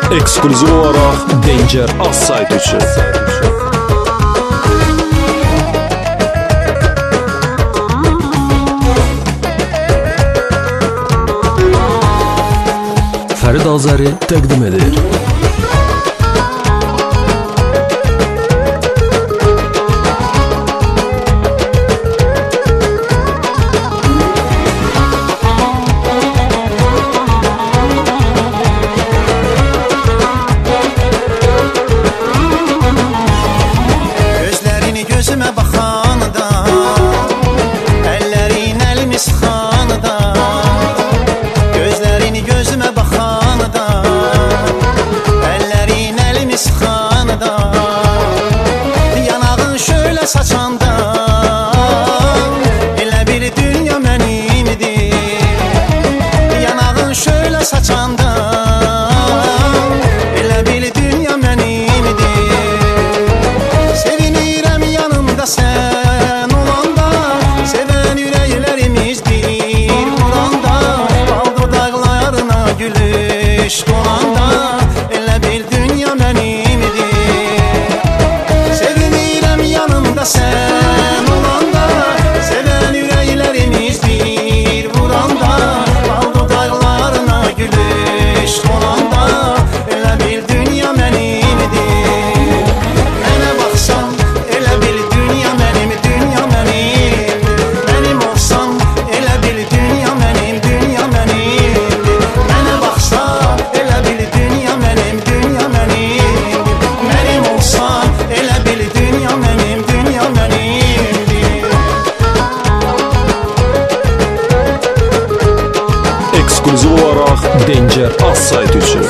Eksklüziv olaraq Danger az sayt üçün. Fərid Azəri təqdim edir. Gözümə baxanda, əllərin əlimi sıxanda, gözlərini gözümə baxanda, əllərin əlimi sıxanda, yanağın şöyle saçanda, elə bir dünya mənimdir. Yanağın şöyle saçanda, elə bir dünya mənimdir. Sen olanda, seven yüreklerimiz bir vuranda, baldır dağlarına gülüş dolanda, elə bir dünya mənimdir. Sevinirəm yanımda sen olanda, seven yüreklerimiz bir vuranda, baldır dağlarına gülüş dolanda, elə bir dünya mənimdir. Mənə baxsan, elə bir dünya mənim, dünya mənim. Mənim olsan, elə bir dünya mənim, dünya mənim. Mənə baxsan, elə bir dünya mənim, dünya mənim. Mənim olsan, elə bir dünya mənim, dünya mənim. Eksklüziv olaraq Danger az sayt üçün.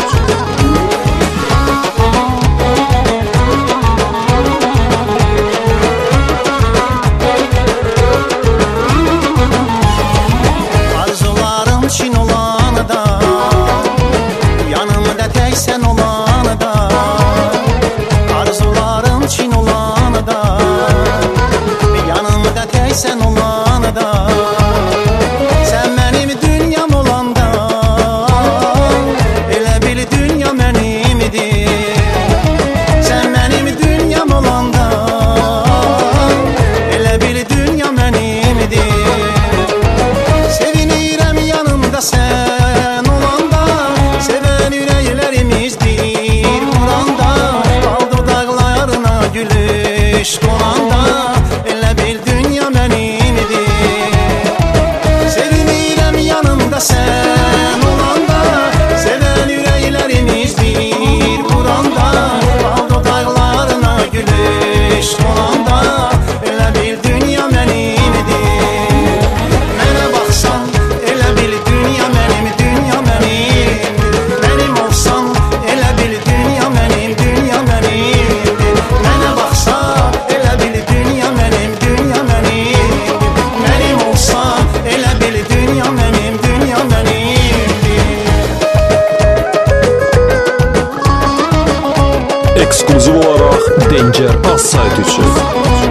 Çin olanı da, yanımda tek sen olanı da, arzularım Çin olanı da, yanımda tek sen olanı da, sen benim dünyam olanda, elə bir dünya mənimdir. Sen benim dünyam olanda, elə bir dünya mənimdir. Sen olanda, seven yüreklerimiz bir vuranda, baldır dağlarına gülüş dolanda, elə bir dünya mənimdir. Sevinirəm yanımda sen olanda, seven yüreklerimiz bir vuranda, baldır dağlarına gülüş dolanda, elə bir dünya mənimdir. Mənə baxsan, elə bir dünya mənim, dünya mənim. Mənim olsan, elə bir dünya mənim, dünya mənim. Mənə baxsan, elə bir dünya mənim, dünya mənim. Mənim olsan, elə bir dünya mənim, dünya mənim. Eksklüziv olaraq Danger az sayt üçün.